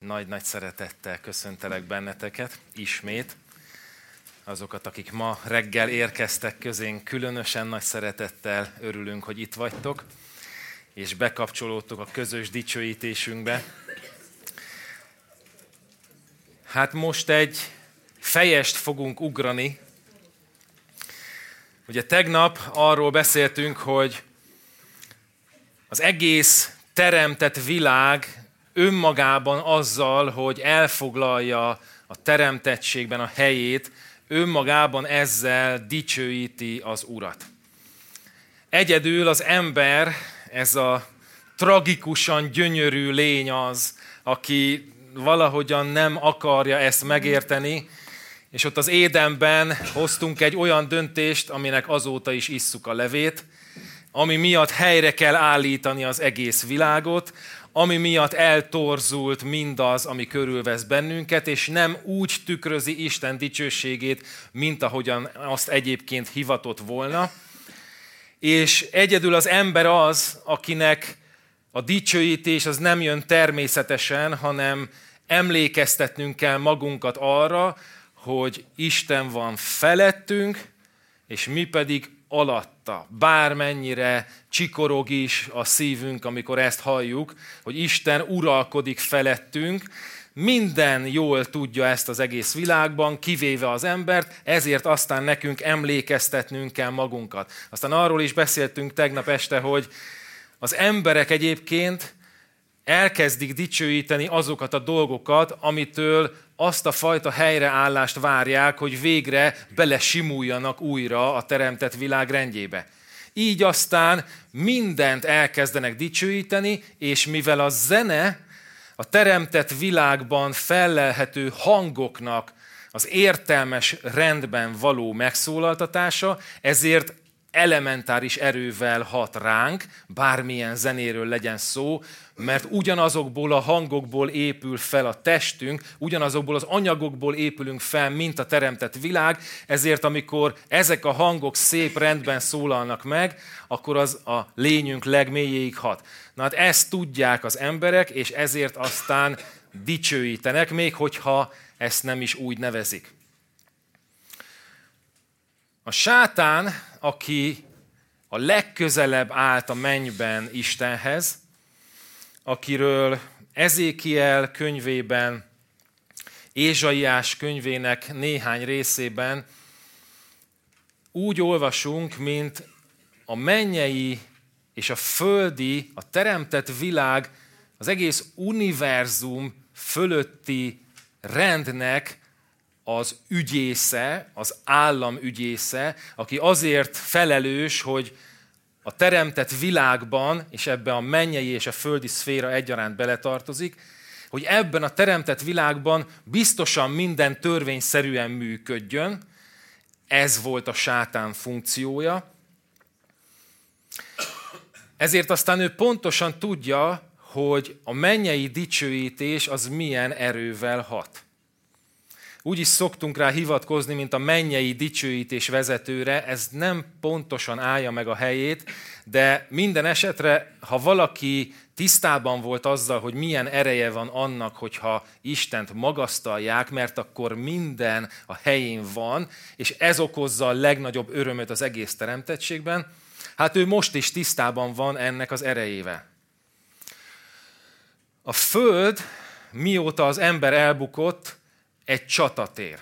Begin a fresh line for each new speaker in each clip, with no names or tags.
nagy-nagy szeretettel köszöntelek benneteket ismét. Azokat, akik ma reggel érkeztek közénk, különösen nagy szeretettel örülünk, hogy itt vagytok, és bekapcsolódtok a közös dicsőítésünkbe. Hát most egy fejest fogunk ugrani. Ugye tegnap arról beszéltünk, hogy az egész teremtett világ önmagában azzal, hogy elfoglalja a teremtettségben a helyét, önmagában ezzel dicsőíti az Urat. Egyedül az ember, ez a tragikusan gyönyörű lény az, aki valahogyan nem akarja ezt megérteni, és ott az Édenben hoztunk egy olyan döntést, aminek azóta is isszuk a levét, ami miatt helyre kell állítani az egész világot, ami miatt eltorzult mindaz, ami körülvesz bennünket, és nem úgy tükrözi Isten dicsőségét, mint ahogyan azt egyébként hivatott volna. És egyedül az ember az, akinek a dicsőítés az nem jön természetesen, hanem emlékeztetnünk kell magunkat arra, hogy Isten van felettünk, és mi pedig alatta. Bármennyire csikorog is a szívünk, amikor ezt halljuk, hogy Isten uralkodik felettünk, minden jól tudja ezt az egész világban, kivéve az embert, ezért aztán nekünk emlékeztetnünk kell magunkat. Aztán arról is beszéltünk tegnap este, hogy az emberek egyébként elkezdik dicsőíteni azokat a dolgokat, amitől azt a fajta helyreállást várják, hogy végre belesimuljanak újra a teremtett világ rendjébe. Így aztán mindent elkezdenek dicsőíteni, és mivel a zene a teremtett világban fellelhető hangoknak az értelmes rendben való megszólaltatása, ezért elementáris erővel hat ránk, bármilyen zenéről legyen szó, mert ugyanazokból a hangokból épül fel a testünk, ugyanazokból az anyagokból épülünk fel, mint a teremtett világ, ezért amikor ezek a hangok szép rendben szólalnak meg, akkor az a lényünk legmélyéig hat. Na hát ezt tudják az emberek, és ezért aztán dicsőítenek, még hogyha ezt nem is úgy nevezik. A sátán, aki a legközelebb állt a mennyben Istenhez, akiről Ezékiel könyvében, Ézsaiás könyvének néhány részében úgy olvasunk, mint a mennyei és a földi, a teremtett világ, az egész univerzum fölötti rendnek az ügyésze, az állam ügyésze, aki azért felelős, hogy a teremtett világban, és ebben a mennyei és a földi szféra egyaránt beletartozik, hogy ebben a teremtett világban biztosan minden törvényszerűen működjön. Ez volt a sátán funkciója. Ezért aztán ő pontosan tudja, hogy a mennyei dicsőítés az milyen erővel hat. Úgy is szoktunk rá hivatkozni, mint a mennyei dicsőítés vezetőre, ez nem pontosan állja meg a helyét, de minden esetre, ha valaki tisztában volt azzal, hogy milyen ereje van annak, hogyha Istent magasztalják, mert akkor minden a helyén van, és ez okozza a legnagyobb örömöt az egész teremtettségben, hát ő most is tisztában van ennek az erejével. A Föld, mióta az ember elbukott, egy csatatér.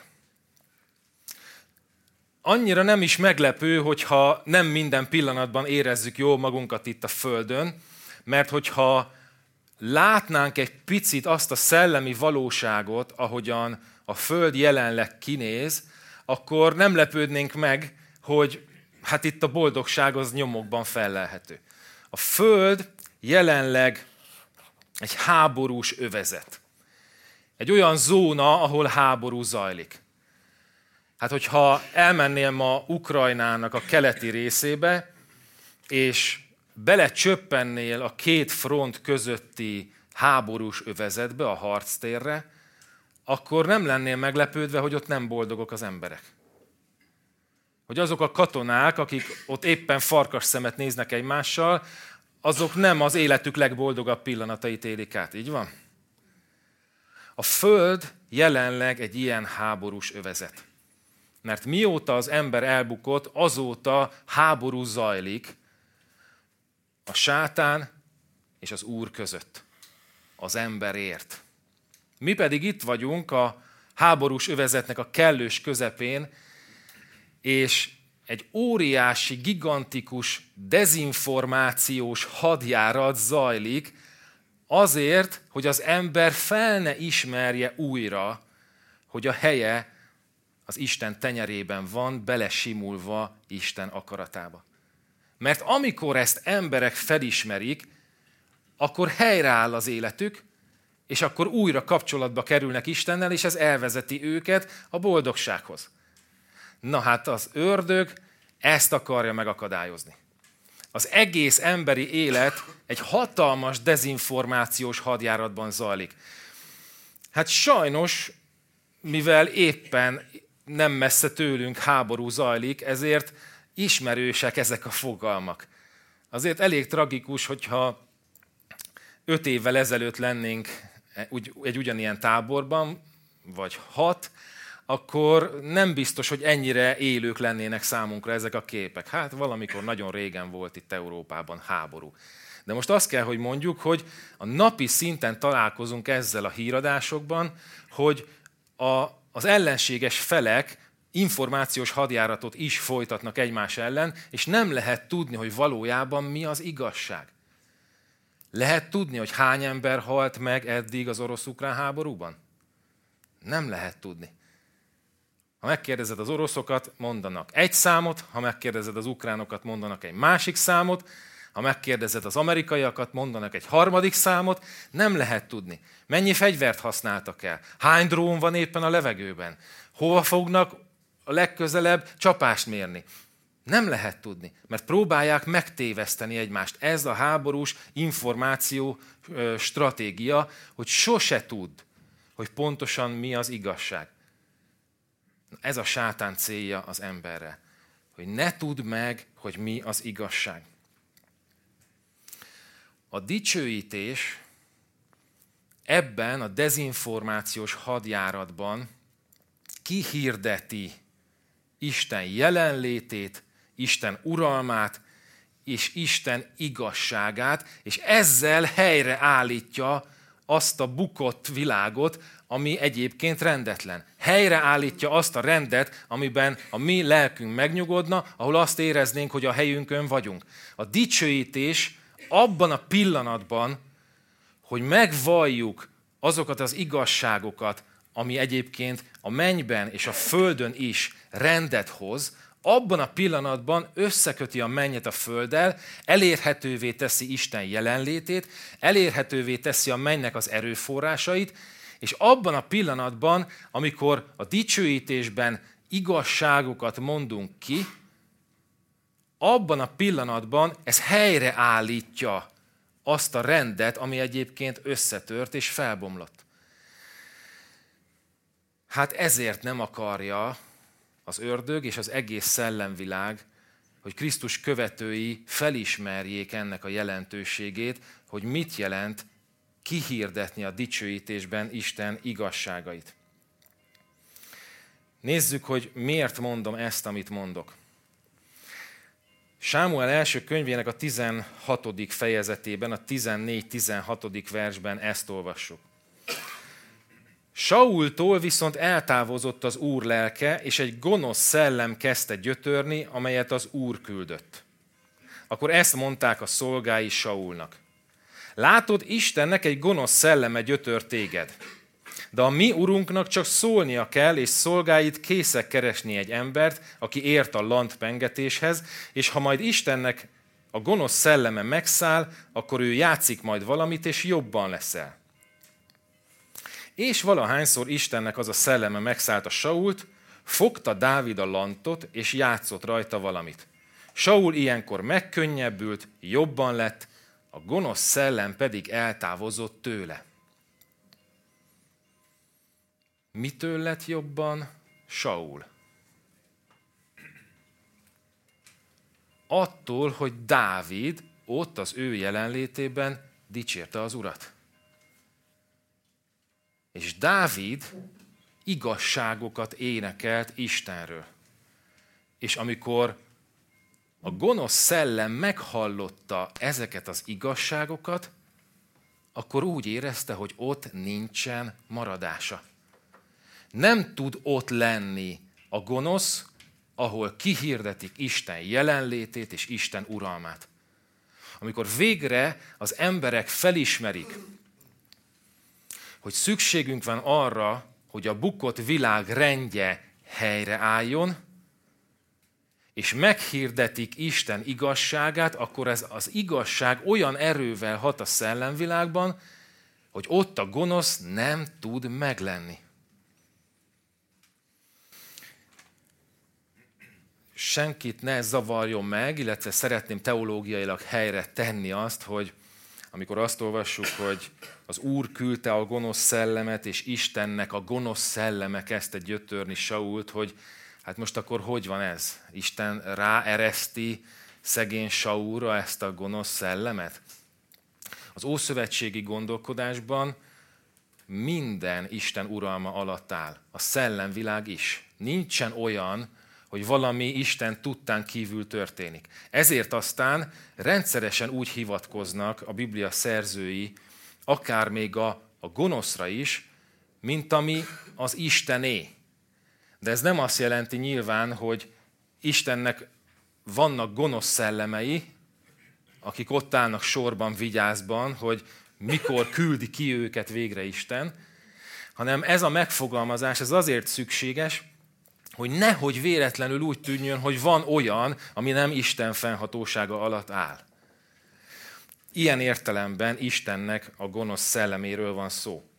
Annyira nem is meglepő, hogyha nem minden pillanatban érezzük jól magunkat itt a Földön, mert hogyha látnánk egy picit azt a szellemi valóságot, ahogyan a Föld jelenleg kinéz, akkor nem lepődnénk meg, hogy hát itt a boldogság az nyomokban fellelhető. A Föld jelenleg egy háborús övezet. Egy olyan zóna, ahol háború zajlik. Hát, hogyha elmennél ma Ukrajnának a keleti részébe, és belecsöppennél a két front közötti háborús övezetbe, a harctérre, akkor nem lennél meglepődve, hogy ott nem boldogok az emberek. Hogy azok a katonák, akik ott éppen farkas szemet néznek egymással, azok nem az életük legboldogabb pillanatait élik át. Így van? A Föld jelenleg egy ilyen háborús övezet. Mert mióta az ember elbukott, azóta háború zajlik a sátán és az Úr között, az emberért. Mi pedig itt vagyunk a háborús övezetnek a kellős közepén, és egy óriási, gigantikus dezinformációs hadjárat zajlik azért, hogy az ember fel ne ismerje újra, hogy a helye az Isten tenyerében van, belesimulva Isten akaratába. Mert amikor ezt emberek felismerik, akkor helyreáll az életük, és akkor újra kapcsolatba kerülnek Istennel, és ez elvezeti őket a boldogsághoz. Na hát az ördög ezt akarja megakadályozni. Az egész emberi élet egy hatalmas dezinformációs hadjáratban zajlik. Hát sajnos, mivel éppen nem messze tőlünk háború zajlik, ezért ismerősek ezek a fogalmak. Azért elég tragikus, hogyha 5 évvel ezelőtt lennénk egy ugyanilyen táborban, vagy 6, akkor nem biztos, hogy ennyire élők lennének számunkra ezek a képek. Hát valamikor nagyon régen volt itt Európában háború. De most azt kell, hogy mondjuk, hogy a napi szinten találkozunk ezzel a híradásokban, hogy az ellenséges felek információs hadjáratot is folytatnak egymás ellen, és nem lehet tudni, hogy valójában mi az igazság. Lehet tudni, hogy hány ember halt meg eddig az orosz-ukrán háborúban? Nem lehet tudni. Ha megkérdezed az oroszokat, mondanak egy számot, ha megkérdezed az ukránokat, mondanak egy másik számot, ha megkérdezed az amerikaiakat, mondanak egy harmadik számot, nem lehet tudni. Mennyi fegyvert használtak el? Hány drón van éppen a levegőben? Hova fognak a legközelebb csapást mérni? Nem lehet tudni, mert próbálják megtéveszteni egymást. Ez a háborús információ stratégia, hogy sose tudd, hogy pontosan mi az igazság. Ez a sátán célja az emberre, hogy ne tudd meg, hogy mi az igazság. A dicsőítés ebben a dezinformációs hadjáratban kihirdeti Isten jelenlétét, Isten uralmát és Isten igazságát, és ezzel helyreállítja azt a bukott világot, ami egyébként rendetlen. Helyreállítja azt a rendet, amiben a mi lelkünk megnyugodna, ahol azt éreznénk, hogy a helyünkön vagyunk. A dicsőítés abban a pillanatban, hogy megvalljuk azokat az igazságokat, ami egyébként a mennyben és a földön is rendet hoz, abban a pillanatban összeköti a mennyet a földdel, elérhetővé teszi Isten jelenlétét, elérhetővé teszi a mennynek az erőforrásait, és abban a pillanatban, amikor a dicsőítésben igazságokat mondunk ki, abban a pillanatban ez helyreállítja azt a rendet, ami egyébként összetört és felbomlott. Hát ezért nem akarja az ördög és az egész szellemvilág, hogy Krisztus követői felismerjék ennek a jelentőségét, hogy mit jelent kihirdetni a dicsőítésben Isten igazságait. Nézzük, hogy miért mondom ezt, amit mondok. Sámuel első könyvének a 16. fejezetében, a 14-16. versben ezt olvassuk. Saultól viszont eltávozott az Úr lelke, és egy gonosz szellem kezdte gyötörni, amelyet az Úr küldött. Akkor ezt mondták a szolgái Saulnak. Látod, Istennek egy gonosz szelleme gyötör téged. De a mi urunknak csak szólnia kell, és szolgáit készek keresni egy embert, aki ért a lantpengetéshez, és ha majd Istennek a gonosz szelleme megszáll, akkor ő játszik majd valamit, és jobban leszel. És valahányszor Istennek az a szelleme megszállta Sault, fogta Dávid a lantot, és játszott rajta valamit. Saul ilyenkor megkönnyebbült, jobban lett, a gonosz szellem pedig eltávozott tőle. Mitől lett jobban Saul? Attól, hogy Dávid ott az ő jelenlétében dicsérte az Urat. És Dávid igazságokat énekelt Istenről. És amikor a gonosz szellem meghallotta ezeket az igazságokat, akkor úgy érezte, hogy ott nincsen maradása. Nem tud ott lenni a gonosz, ahol kihirdetik Isten jelenlétét és Isten uralmát. Amikor végre az emberek felismerik, hogy szükségünk van arra, hogy a bukott világ rendje helyreálljon, és meghirdetik Isten igazságát, akkor ez az igazság olyan erővel hat a szellemvilágban, hogy ott a gonosz nem tud meglenni. Senkit ne zavarjon meg, illetve szeretném teológiailag helyre tenni azt, hogy amikor azt olvassuk, hogy az Úr küldte a gonosz szellemet, és Istennek a gonosz szelleme kezdte gyötörni Sault, hogy hát most akkor hogy van ez? Isten ráereszti szegény Saulra ezt a gonosz szellemet? Az ószövetségi gondolkodásban minden Isten uralma alatt áll. A szellemvilág is. Nincsen olyan, hogy valami Isten tudtán kívül történik. Ezért aztán rendszeresen úgy hivatkoznak a Biblia szerzői, akár még a gonoszra is, mint ami az Istené. De ez nem azt jelenti nyilván, hogy Istennek vannak gonosz szellemei, akik ott állnak sorban, vigyázban, hogy mikor küldi ki őket végre Isten, hanem ez a megfogalmazás ez azért szükséges, hogy nehogy véletlenül úgy tűnjön, hogy van olyan, ami nem Isten fennhatósága alatt áll. Ilyen értelemben Istennek a gonosz szelleméről van szó.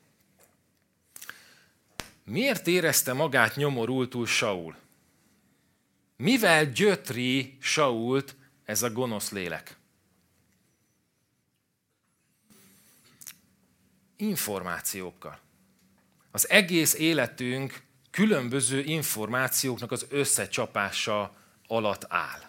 Miért érezte magát nyomorultul Saul? Mivel gyötri Sault ez a gonosz lélek? Információkkal. Az egész életünk különböző információknak az összecsapása alatt áll.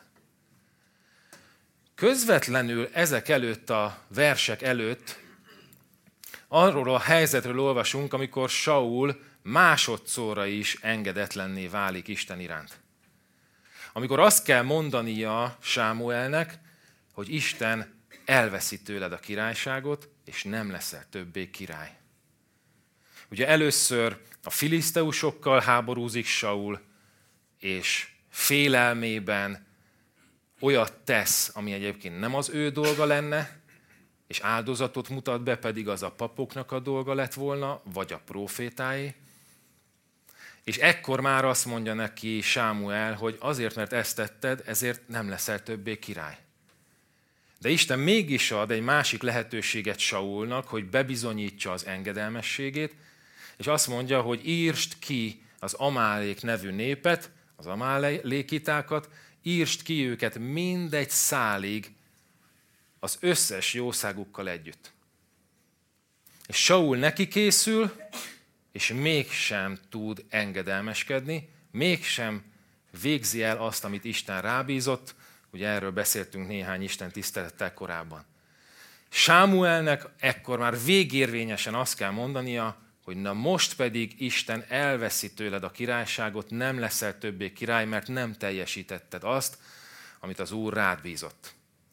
Közvetlenül ezek előtt a versek előtt arról a helyzetről olvasunk, amikor Saul másodszorra is engedetlenné válik Isten iránt. Amikor azt kell mondania Sámuelnek, hogy Isten elveszi tőled a királyságot, és nem leszel többé király. Ugye először a filiszteusokkal háborúzik Saul, és félelmében olyat tesz, ami egyébként nem az ő dolga lenne, és áldozatot mutat be, pedig az a papoknak a dolga lett volna, vagy a prófétáé. És ekkor már azt mondja neki Sámuel, hogy azért, mert ezt tetted, ezért nem leszel többé király. De Isten mégis ad egy másik lehetőséget Saulnak, hogy bebizonyítsa az engedelmességét, és azt mondja, hogy írtsd ki az Amálék nevű népet, az amálékitákat, írtsd ki őket mindegy szálig az összes jószágukkal együtt. És Saul neki készül, és mégsem tud engedelmeskedni, mégsem végzi el azt, amit Isten rábízott, ugye erről beszéltünk néhány Isten tisztelettel korábban. Sámuelnek ekkor már végérvényesen azt kell mondania, hogy na most pedig Isten elveszi tőled a királyságot, nem leszel többé király, mert nem teljesítetted azt, amit az Úr rád bízott.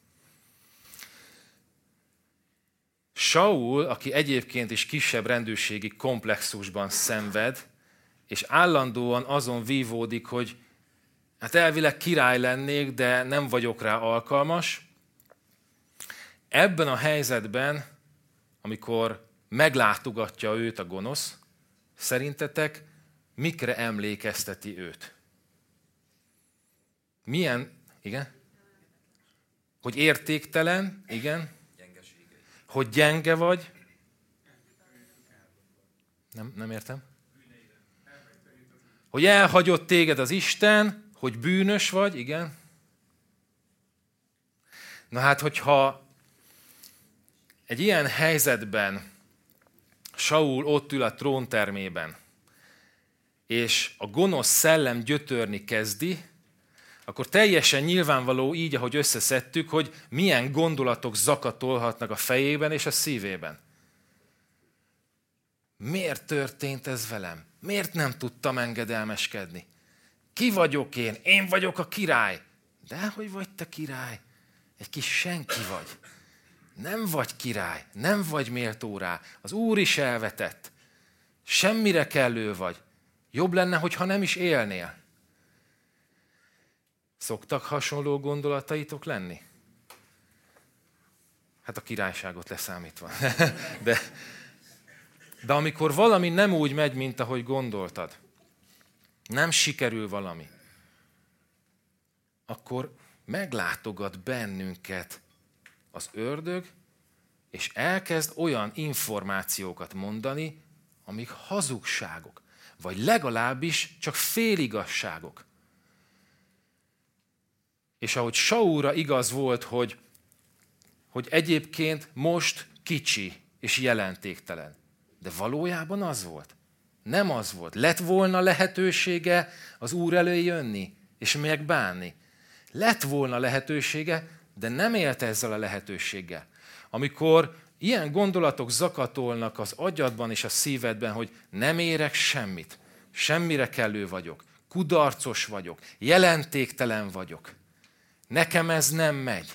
Saul, aki egyébként is kisebb rendőrségi komplexusban szenved, és állandóan azon vívódik, hogy hát elvileg király lennék, de nem vagyok rá alkalmas. Ebben a helyzetben, amikor meglátogatja őt a gonosz, szerintetek mikre emlékezteti őt? Milyen? Igen? Hogy értéktelen? Igen? Hogy gyenge vagy? Nem értem. Hogy elhagyott téged az Isten, hogy bűnös vagy, igen? Na hát, hogyha egy ilyen helyzetben Saul ott ül a tróntermében, és a gonosz szellem gyötörni kezdi, akkor teljesen nyilvánvaló így, ahogy összeszedtük, hogy milyen gondolatok zakatolhatnak a fejében és a szívében. Miért történt ez velem? Miért nem tudtam engedelmeskedni? Ki vagyok én? Én vagyok a király. Dehogy vagy te király? Egy kis senki vagy. Nem vagy király, nem vagy méltó rá. Az Úr is elvetett. Semmire kellő vagy. Jobb lenne, hogyha nem is élnél. Szoktak hasonló gondolataitok lenni? Hát a királyságot leszámítva. De amikor valami nem úgy megy, mint ahogy gondoltad, nem sikerül valami, akkor meglátogat bennünket az ördög, és elkezd olyan információkat mondani, amik hazugságok, vagy legalábbis csak féligasságok. És ahogy Saulra igaz volt, hogy egyébként most kicsi és jelentéktelen, de valójában az volt. Nem az volt. Lett volna lehetősége az Úr elé jönni és megbánni. Lett volna lehetősége, de nem élt ezzel a lehetőséggel. Amikor ilyen gondolatok zakatolnak az agyadban és a szívedben, hogy nem érek semmit, semmire kellő vagyok, kudarcos vagyok, jelentéktelen vagyok, nekem ez nem megy,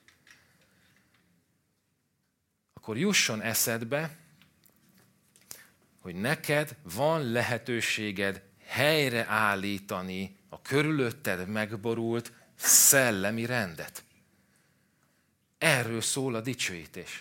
akkor jusson eszedbe, hogy neked van lehetőséged helyreállítani a körülötted megborult szellemi rendet. Erről szól a dicsőítés.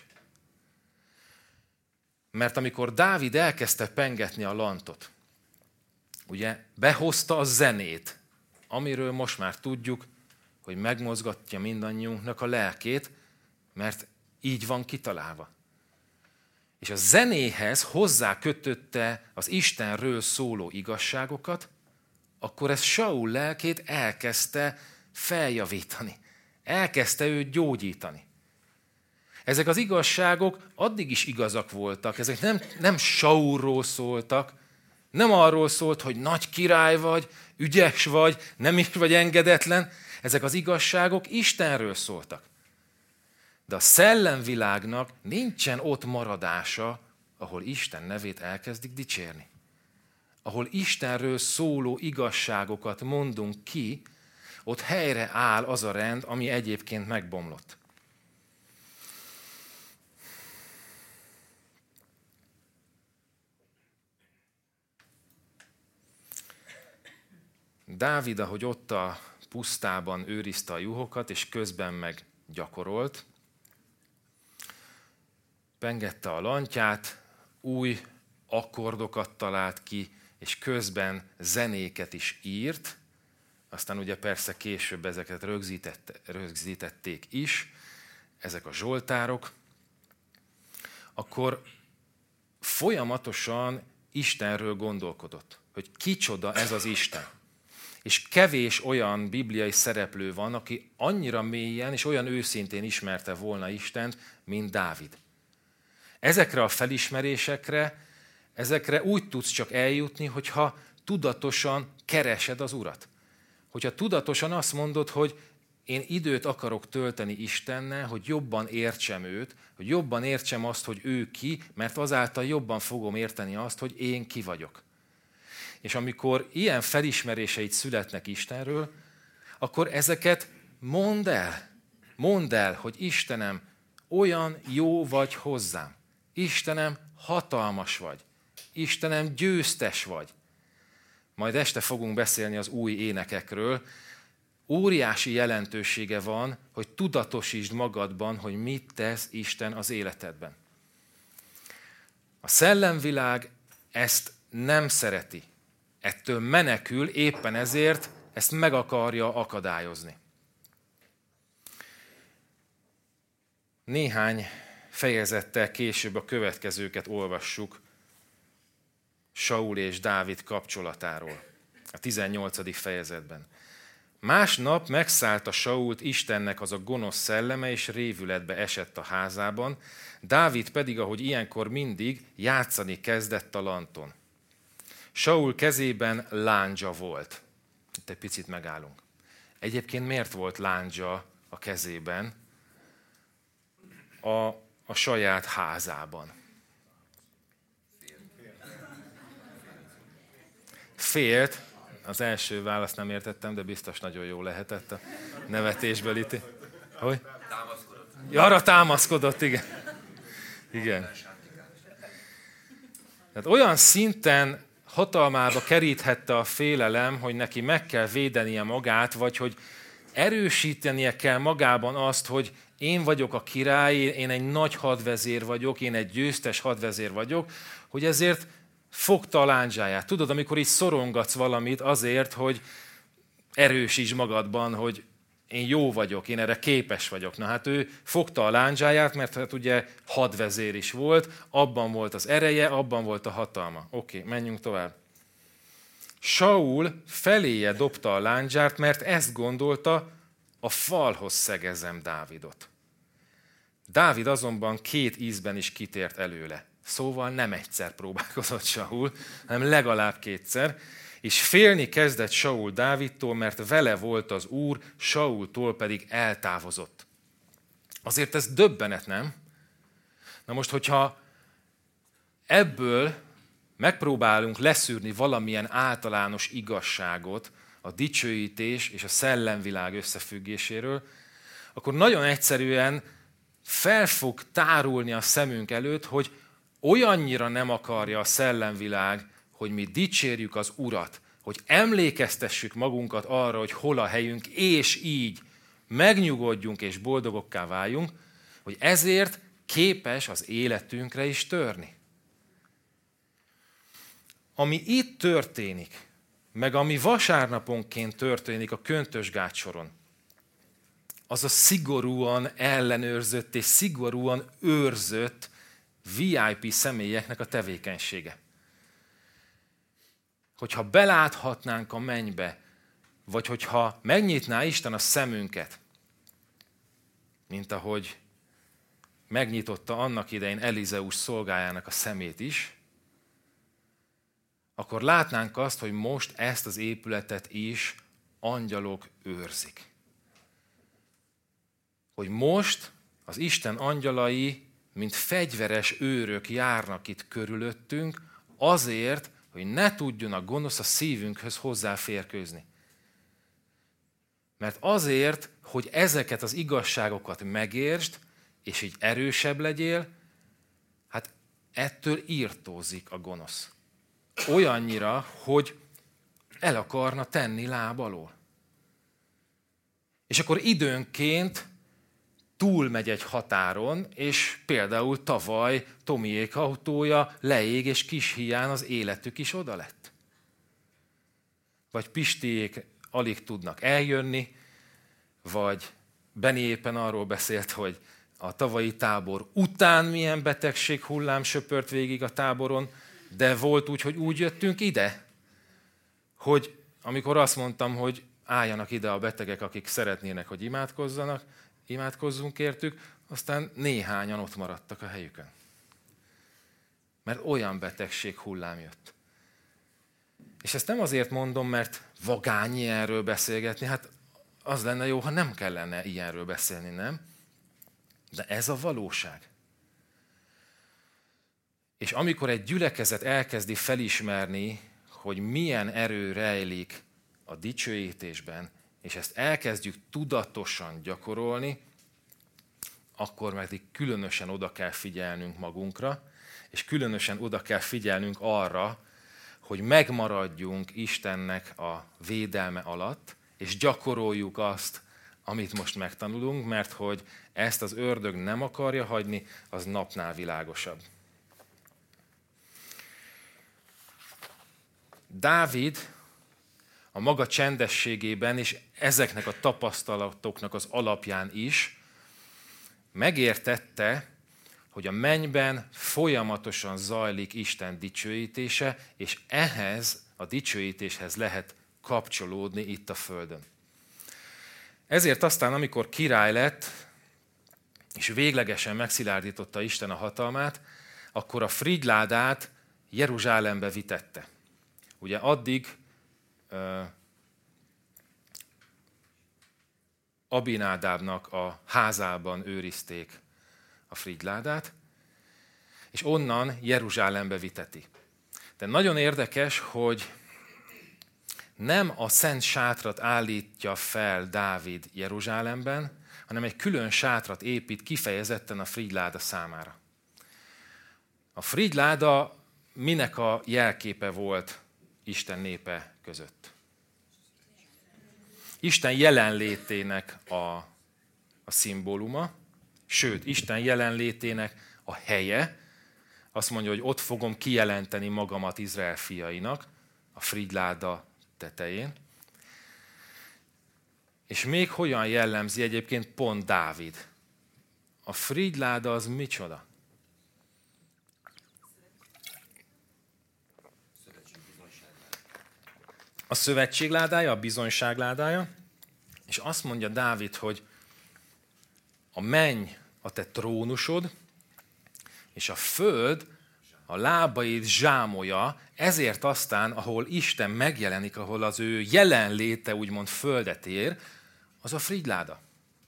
Mert amikor Dávid elkezdte pengetni a lantot, ugye behozta a zenét, amiről most már tudjuk, hogy megmozgatja mindannyiunknak a lelkét, mert így van kitalálva. És a zenéhez hozzá kötötte az Istenről szóló igazságokat, akkor ez Saul lelkét elkezdte feljavítani. Elkezdte őt gyógyítani. Ezek az igazságok addig is igazak voltak. Ezek nem Saulról szóltak, nem arról szólt, hogy nagy király vagy, ügyes vagy, nem is vagy engedetlen. Ezek az igazságok Istenről szóltak. De a szellemvilágnak nincsen ott maradása, ahol Isten nevét elkezdik dicsérni. Ahol Istenről szóló igazságokat mondunk ki, ott helyre áll az a rend, ami egyébként megbomlott. Dávid, ahogy ott a pusztában őrizte a juhokat, és közben meg gyakorolt, pengette a lantját, új akkordokat talált ki, és közben zenéket is írt, aztán ugye persze később ezeket rögzítették is, ezek a zsoltárok, akkor folyamatosan Istenről gondolkodott, hogy kicsoda ez az Isten. És kevés olyan bibliai szereplő van, aki annyira mélyen és olyan őszintén ismerte volna Istent, mint Dávid. Ezekre a felismerésekre, ezekre úgy tudsz csak eljutni, hogyha tudatosan keresed az Urat. Hogyha tudatosan azt mondod, hogy én időt akarok tölteni Istennel, hogy jobban értsem őt, hogy jobban értsem azt, hogy ő ki, mert azáltal jobban fogom érteni azt, hogy én ki vagyok. És amikor ilyen felismeréseid születnek Istenről, akkor ezeket mondd el. Mondd el, hogy Istenem, olyan jó vagy hozzám. Istenem, hatalmas vagy. Istenem, győztes vagy. Majd este fogunk beszélni az új énekekről. Óriási jelentősége van, hogy tudatosítsd magadban, hogy mit tesz Isten az életedben. A szellemvilág ezt nem szereti. Ettől menekül, éppen ezért ezt meg akarja akadályozni. Néhány fejezettel később a következőket olvassuk Saul és Dávid kapcsolatáról. A 18. fejezetben. Másnap megszállta Sault Istennek az a gonosz szelleme, és révületbe esett a házában, Dávid pedig, ahogy ilyenkor mindig, játszani kezdett a lanton. Saul kezében lándzsa volt. Itt egy picit megállunk. Egyébként miért volt lándzsa a kezében a saját házában? félt. Az első választ nem értettem, de biztos nagyon jó lehetett a nevetésből itt. Hogy?
Támaszkodott.
Arra támaszkodott, igen. Igen. Tehát olyan szinten hatalmába keríthette a félelem, hogy neki meg kell védenie magát, vagy hogy erősítenie kell magában azt, hogy én vagyok a király, én egy nagy hadvezér vagyok, én egy győztes hadvezér vagyok, hogy ezért fogta a lándzsáját. Tudod, amikor így szorongatsz valamit azért, hogy erősíts magadban, hogy én jó vagyok, én erre képes vagyok. Na hát ő fogta a lándzsáját, mert hát ugye hadvezér is volt, abban volt az ereje, abban volt a hatalma. Oké, menjünk tovább. Saul feléje dobta a lándzsát, mert ezt gondolta, a falhoz szegezem Dávidot. Dávid azonban 2 ízben is kitért előle. Szóval nem egyszer próbálkozott Saul, hanem legalább 2-szer, és félni kezdett Saul Dávidtól, mert vele volt az Úr, Saultól pedig eltávozott. Azért ez döbbenet, nem? Na most, hogyha ebből megpróbálunk leszűrni valamilyen általános igazságot a dicsőítés és a szellemvilág összefüggéséről, akkor nagyon egyszerűen fel fog tárulni a szemünk előtt, hogy olyannyira nem akarja a szellemvilág, hogy mi dicsérjük az Urat, hogy emlékeztessük magunkat arra, hogy hol a helyünk, és így megnyugodjunk és boldogokká váljunk, hogy ezért képes az életünkre is törni. Ami itt történik, meg ami vasárnaponként történik a Köntösgát soron, az a szigorúan ellenőrzött és szigorúan őrzött VIP személyeknek a tevékenysége. Hogyha beláthatnánk a mennybe, vagy hogyha megnyitná Isten a szemünket, mint ahogy megnyitotta annak idején Elizeus szolgájának a szemét is, akkor látnánk azt, hogy most ezt az épületet is angyalok őrzik. Hogy most az Isten angyalai, mint fegyveres őrök járnak itt körülöttünk, azért, hogy ne tudjon a gonosz a szívünkhöz hozzáférkőzni. Mert azért, hogy ezeket az igazságokat megértsd, és így erősebb legyél, hát ettől írtózik a gonosz. Olyannyira, hogy el akarna tenni láb alól. És akkor időnként túlmegy egy határon, és például tavaly Tomiék autója leég, és kis hián az életük is oda lett. Vagy Pistiék alig tudnak eljönni, vagy Beni éppen arról beszélt, hogy a tavalyi tábor után milyen betegség hullám söpört végig a táboron, de volt úgy, hogy úgy jöttünk ide, hogy amikor azt mondtam, hogy álljanak ide a betegek, akik szeretnének, hogy imádkozzunk értük, aztán néhányan ott maradtak a helyükön. Mert olyan betegség hullám jött. És ezt nem azért mondom, mert vagány ilyenről beszélgetni, hát az lenne jó, ha nem kellene ilyenről beszélni, nem? De ez a valóság. És amikor egy gyülekezet elkezdi felismerni, hogy milyen erő rejlik a dicsőítésben, és ezt elkezdjük tudatosan gyakorolni, akkor meg különösen oda kell figyelnünk magunkra, és különösen oda kell figyelnünk arra, hogy megmaradjunk Istennek a védelme alatt, és gyakoroljuk azt, amit most megtanulunk, mert hogy ezt az ördög nem akarja hagyni, az napnál világosabb. Dávid a maga csendességében és ezeknek a tapasztalatoknak az alapján is megértette, hogy a mennyben folyamatosan zajlik Isten dicsőítése, és ehhez a dicsőítéshez lehet kapcsolódni itt a földön. Ezért aztán, amikor király lett, és véglegesen megszilárdította Isten a hatalmát, akkor a frigyládát Jeruzsálembe vitette. Ugye addig Abinádábnak a házában őrizték a frigyládát, és onnan Jeruzsálembe viteti. De nagyon érdekes, hogy nem a szent sátrat állítja fel Dávid Jeruzsálemben, hanem egy külön sátrat épít kifejezetten a frigyláda számára. A frigyláda minek a jelképe volt Isten népe között? Isten jelenlétének a szimbóluma, sőt, Isten jelenlétének a helye. Azt mondja, hogy ott fogom kijelenteni magamat Izrael fiainak, a frigyláda tetején. És még hogyan jellemzi egyébként pont Dávid? A frigyláda az micsoda? A szövetség ládája, a bizonyság ládája, és azt mondja Dávid, hogy a menny a te trónusod, és a föld a lábaid zsámolja, ezért aztán, ahol Isten megjelenik, ahol az ő jelenléte úgymond földet ér, az a frigyláda.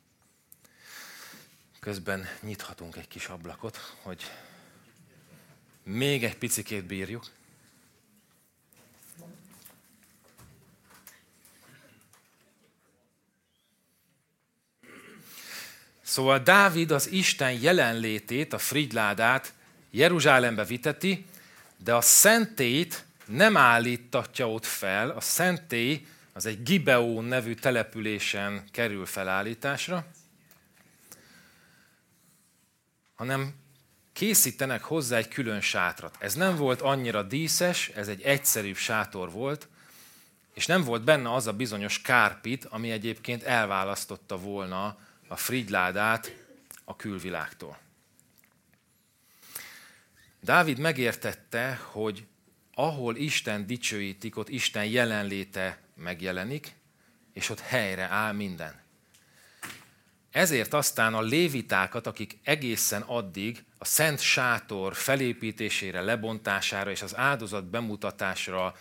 Közben nyithatunk egy kis ablakot, hogy még egy picikét bírjuk. Szóval Dávid az Isten jelenlétét, a frigyládát Jeruzsálembe viteti, de a szentélyt nem állítatja ott fel. A szentély az egy Gibeón nevű településen kerül felállításra, hanem készítenek hozzá egy külön sátrat. Ez nem volt annyira díszes, ez egy egyszerűbb sátor volt, és nem volt benne az a bizonyos kárpit, ami egyébként elválasztotta volna a frigyládát a külvilágtól. Dávid megértette, hogy ahol Isten dicsőítik, ott Isten jelenléte megjelenik, és ott helyre áll minden. Ezért aztán a lévitákat, akik egészen addig a szent sátor felépítésére, lebontására és az áldozat bemutatásra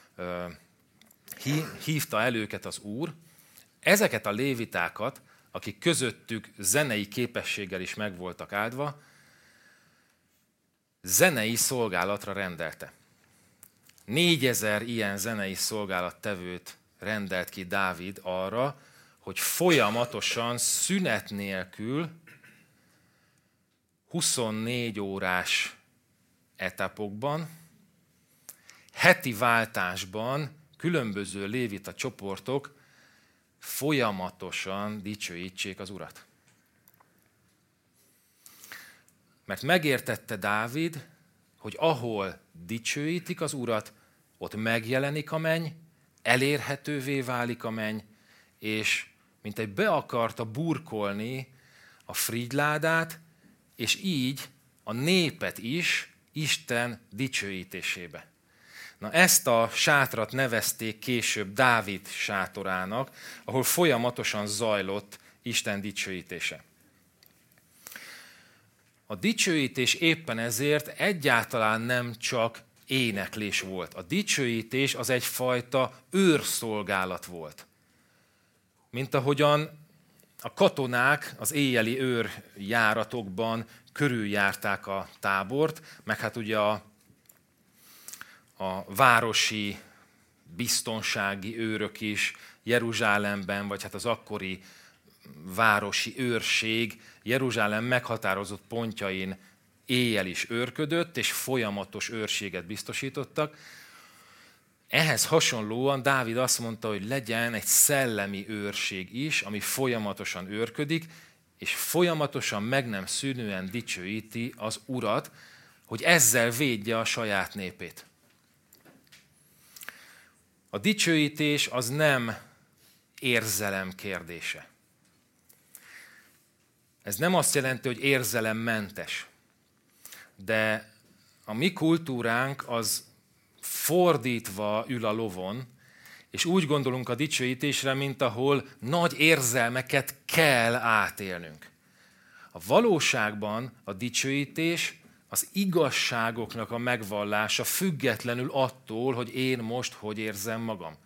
hívta el őket az Úr, ezeket a lévitákat, akik közöttük zenei képességgel is meg voltak áldva, zenei szolgálatra rendelte. 4000 ilyen zenei szolgálattevőt rendelt ki Dávid arra, hogy folyamatosan, szünet nélkül 24 órás etapokban, heti váltásban különböző lévita csoportok folyamatosan dicsőítsék az Urat. Mert megértette Dávid, hogy ahol dicsőítik az Urat, ott megjelenik a menny, elérhetővé válik a menny, és mint egy be akarta burkolni a frigyládát, és így a népet is Isten dicsőítésébe. Na, ezt a sátrat nevezték később Dávid sátorának, ahol folyamatosan zajlott Isten dicsőítése. A dicsőítés éppen ezért egyáltalán nem csak éneklés volt. A dicsőítés az egyfajta őrszolgálat volt. Mint ahogyan a katonák az éjjeli őrjáratokban körüljárták a tábort, meg hát ugye a városi biztonsági őrök is Jeruzsálemben, vagy hát az akkori városi őrség Jeruzsálem meghatározott pontjain éjjel is őrködött, és folyamatos őrséget biztosítottak. Ehhez hasonlóan Dávid azt mondta, hogy legyen egy szellemi őrség is, ami folyamatosan őrködik, és folyamatosan meg nem szűnően dicsőíti az Urat, hogy ezzel védje a saját népét. A dicsőítés az nem érzelem kérdése. Ez nem azt jelenti, hogy érzelemmentes. De a mi kultúránk az fordítva ül a lovon, és úgy gondolunk a dicsőítésre, mint ahol nagy érzelmeket kell átélnünk. A valóságban a dicsőítés az igazságoknak a megvallása függetlenül attól, hogy én most hogy érzem magam.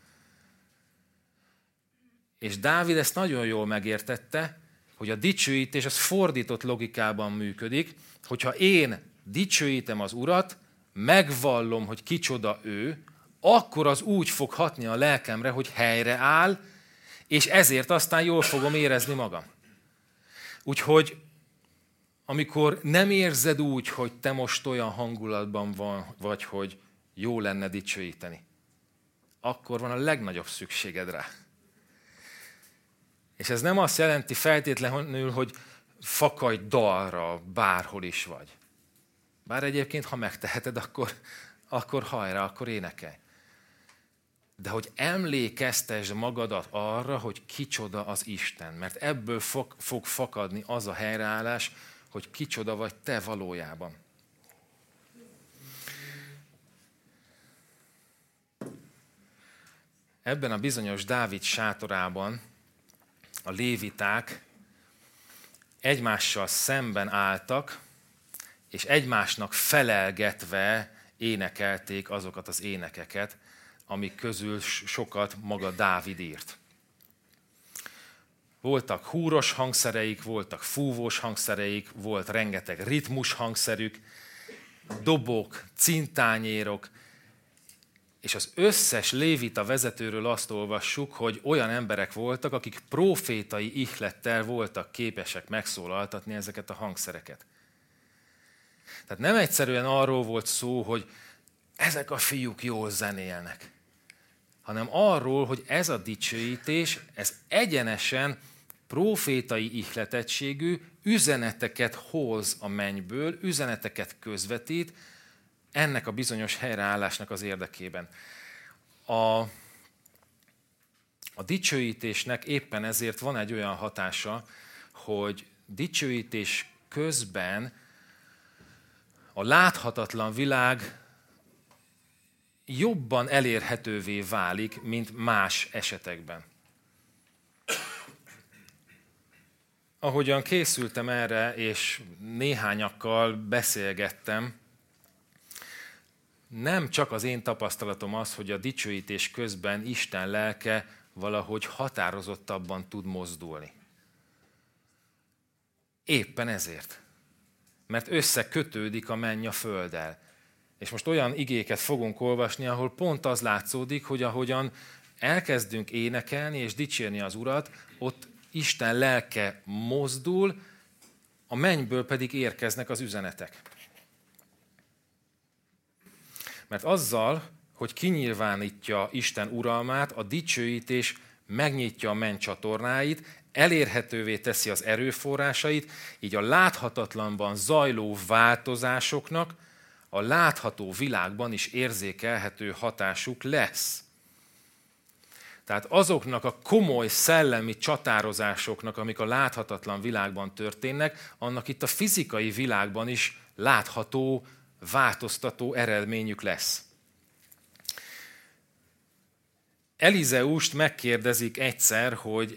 És Dávid ezt nagyon jól megértette, hogy a dicsőítés az fordított logikában működik, hogyha én dicsőítem az Urat, megvallom, hogy kicsoda ő, akkor az úgy fog hatni a lelkemre, hogy helyreáll, és ezért aztán jól fogom érezni magam. Úgyhogy amikor nem érzed úgy, hogy te most olyan hangulatban vagy, hogy jó lenne dicsőíteni, akkor van a legnagyobb szükséged rá. És ez nem azt jelenti feltétlenül, hogy fakadj dalra, bárhol is vagy. Bár egyébként, ha megteheted, akkor hajrá, akkor énekelj. De hogy emlékeztesd magadat arra, hogy kicsoda az Isten. Mert ebből fog fakadni az a helyreállás, hogy kicsoda vagy te valójában. Ebben a bizonyos Dávid sátorában a léviták egymással szemben álltak, és egymásnak felelgetve énekelték azokat az énekeket, amik közül sokat maga Dávid írt. Voltak húros hangszereik, voltak fúvós hangszereik, volt rengeteg ritmus hangszerük, dobok, cintányérok, és az összes lévita vezetőről azt olvassuk, hogy olyan emberek voltak, akik profétai ihlettel voltak képesek megszólaltatni ezeket a hangszereket. Tehát nem egyszerűen arról volt szó, hogy ezek a fiúk jól zenélnek, hanem arról, hogy ez a dicsőítés, ez egyenesen profétai ihletettségű üzeneteket hoz a mennyből, üzeneteket közvetít ennek a bizonyos helyreállásnak az érdekében. A dicsőítésnek éppen ezért van egy olyan hatása, hogy dicsőítés közben a láthatatlan világ jobban elérhetővé válik, mint más esetekben. Ahogyan készültem erre, és néhányakkal beszélgettem, nem csak az én tapasztalatom az, hogy a dicsőítés közben Isten lelke valahogy határozottabban tud mozdulni. Éppen ezért. Mert összekötődik a menny a földdel. És most olyan igéket fogunk olvasni, ahol pont az látszódik, hogy ahogyan elkezdünk énekelni és dicsérni az Urat, ott Isten lelke mozdul, a mennyből pedig érkeznek az üzenetek. Mert azzal, hogy kinyilvánítja Isten uralmát, a dicsőítés megnyitja a menny csatornáit, elérhetővé teszi az erőforrásait, így a láthatatlanban zajló változásoknak a látható világban is érzékelhető hatásuk lesz. Tehát azoknak a komoly szellemi csatározásoknak, amik a láthatatlan világban történnek, annak itt a fizikai világban is látható, változtató eredményük lesz. Elizeust megkérdezik egyszer, hogy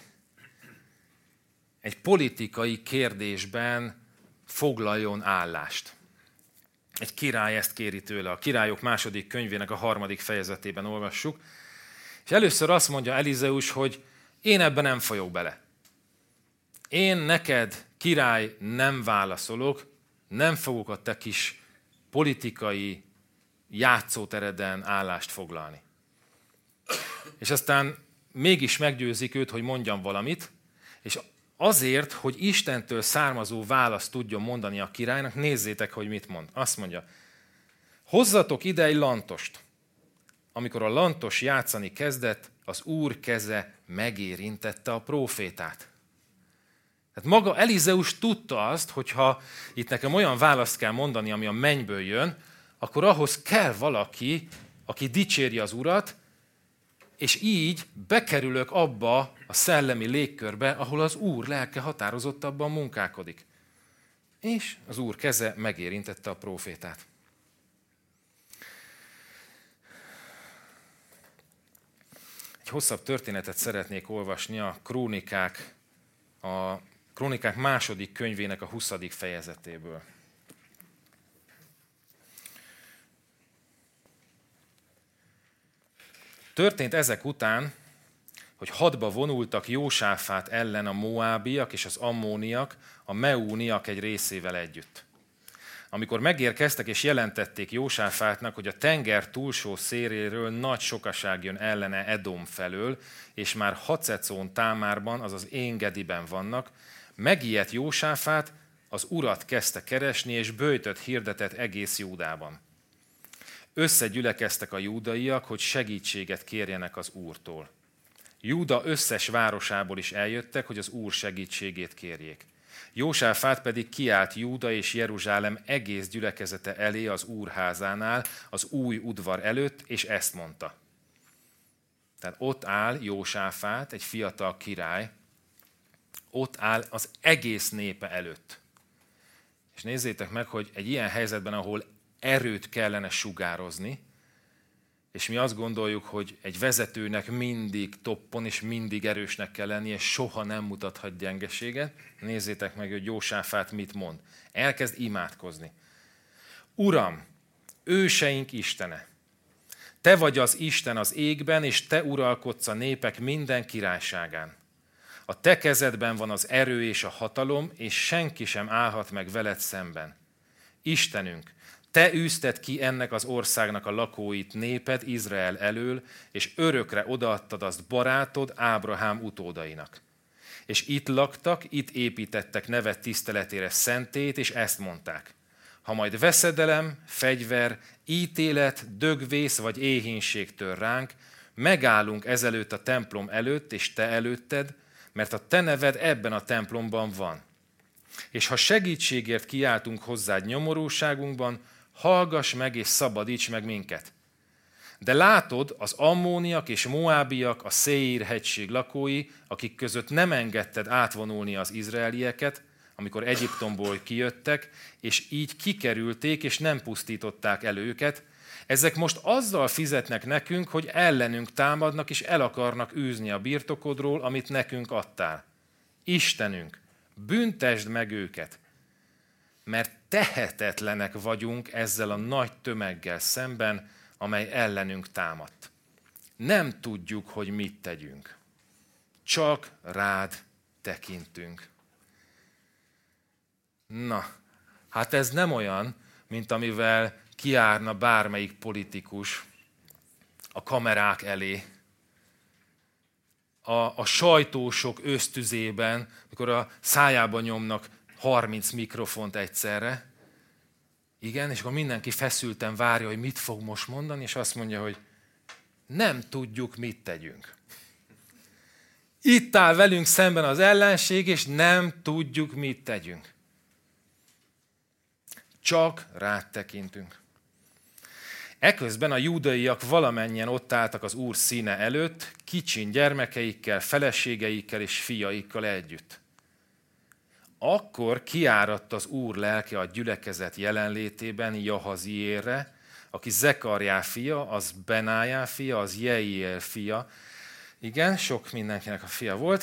egy politikai kérdésben foglaljon állást. Egy király ezt kéri tőle. A Királyok második könyvének a 3. fejezetében olvassuk. És először azt mondja Elizeus, hogy én ebben nem folyok bele. Én neked, király, nem válaszolok, nem fogok a te kis politikai játszótereden állást foglalni. És aztán mégis meggyőzik őt, hogy mondjam valamit, és azért, hogy Istentől származó választ tudjon mondani a királynak, nézzétek, hogy mit mond. Azt mondja, hozzatok ide egy lantost. Amikor a lantos játszani kezdett, az Úr keze megérintette a prófétát. Tehát maga Elizeus tudta azt, hogyha itt nekem olyan választ kell mondani, ami a mennyből jön, akkor ahhoz kell valaki, aki dicséri az Urat, és így bekerülök abba a szellemi légkörbe, ahol az Úr lelke határozottabban munkálkodik. És az Úr keze megérintette a prófétát. Egy hosszabb történetet szeretnék olvasni a Krónikák második könyvének a 20. fejezetéből. Történt ezek után, hogy hadba vonultak Jósáfát ellen a moábiak és az ammóniak, a meúniak egy részével együtt. Amikor megérkeztek és jelentették Jósáfátnak, hogy a tenger túlsó széléről nagy sokaság jön ellene Edom felől, és már Hacecón Támárban, azaz Én-Gediben vannak, megijedt Jósáfát, az Urat kezdte keresni, és böjtöt hirdetett egész Júdában. Összegyülekeztek a júdaiak, hogy segítséget kérjenek az Úrtól. Júda összes városából is eljöttek, hogy az Úr segítségét kérjék. Jósáfát pedig kiállt Júda és Jeruzsálem egész gyülekezete elé az Úrházánál, az új udvar előtt, és ezt mondta. Tehát ott áll Jósáfát, egy fiatal király, ott áll az egész népe előtt. És nézzétek meg, hogy egy ilyen helyzetben, ahol erőt kellene sugározni, és mi azt gondoljuk, hogy egy vezetőnek mindig toppon és mindig erősnek kell lennie, és soha nem mutathat gyengeséget. Nézzétek meg, hogy Jósáfát mit mond. Elkezd imádkozni. Uram, őseink Istene, te vagy az Isten az égben, és te uralkodsz a népek minden királyságán. A te kezedben van az erő és a hatalom, és senki sem állhat meg veled szemben. Istenünk, te űzted ki ennek az országnak a lakóit, néped Izrael elől, és örökre odaadtad azt barátod Ábrahám utódainak. És itt laktak, itt építettek neved tiszteletére szentét, és ezt mondták. Ha majd veszedelem, fegyver, ítélet, dögvész vagy éhínség tör ránk, megállunk ezelőtt a templom előtt, és te előtted, mert a te neved ebben a templomban van. És ha segítségért kiáltunk hozzád nyomorúságunkban, hallgass meg és szabadíts meg minket. De látod, az ammóniak és moábiak, a Széír hegység lakói, akik között nem engedted átvonulni az izraelieket, amikor Egyiptomból kijöttek, és így kikerülték, és nem pusztították el őket, ezek most azzal fizetnek nekünk, hogy ellenünk támadnak, és el akarnak űzni a birtokodról, amit nekünk adtál. Istenünk, büntesd meg őket, mert tehetetlenek vagyunk ezzel a nagy tömeggel szemben, amely ellenünk támadt. Nem tudjuk, hogy mit tegyünk. Csak rád tekintünk. Na, hát ez nem olyan, mint amivel kiárna bármelyik politikus a kamerák elé, a sajtósok ösztüzében, mikor a szájába nyomnak 30 mikrofont egyszerre. Igen, és akkor mindenki feszülten várja, hogy mit fog most mondani, és azt mondja, hogy nem tudjuk, mit tegyünk. Itt áll velünk szemben az ellenség, és nem tudjuk, mit tegyünk. Csak rád tekintünk. Eközben a júdaiak valamennyien ott álltak az Úr színe előtt, kicsin gyermekeikkel, feleségeikkel és fiaikkal együtt. Akkor kiáradt az Úr lelke a gyülekezet jelenlétében Jahaziélre, aki Zekarjá fia, az Benájá fia, az Jeiel fia. Igen, sok mindenkinek a fia volt.